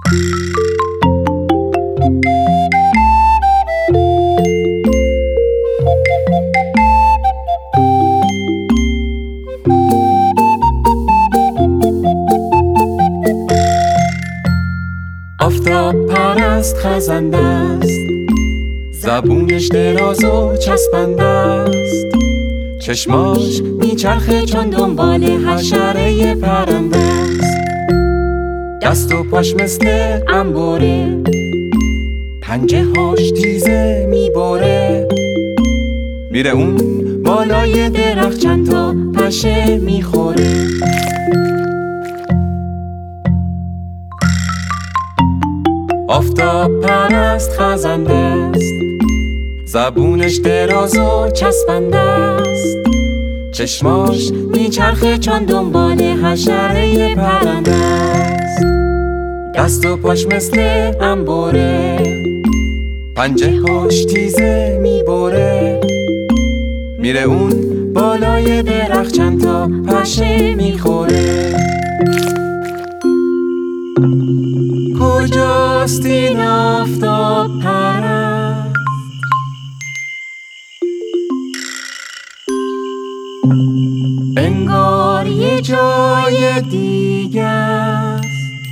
آفتاب پرست خزنده است، زبونش دراز و چسبنده است، چشماش میچرخه چون دنبال حشره پرنده است. دست و پاش مثل انباره، پنجه هاش تیزه میباره، میره اون بالای درخت چند تا پشه میخوره. آفتاب پرست خزنده است، زبونش دراز و چسبنده است، چشماش میچرخه چون دنبال حشره پرنده است. دست و پاش مثل انباره، پنجه هاش تیزه میبره، میره اون بالای درخت چند تا پشه میخوره. کجاست این آفتاب پرست؟ انگار یه جای دیگه است.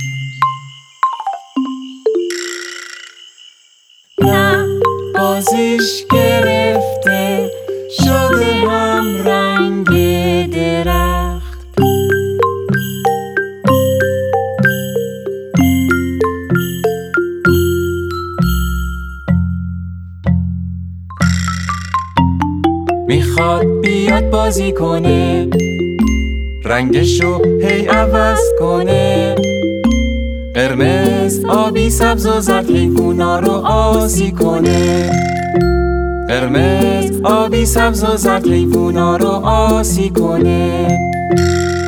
نه بازیش گرفته شده هم رنگ درخت. میخواد بیاد بازی کنه، رنگشو هی عوض کنه، قرمز آبی سبز و زرد حیوونا رو آسی کنه، قرمز آبی سبز و زرد حیوونا رو آسی کنه.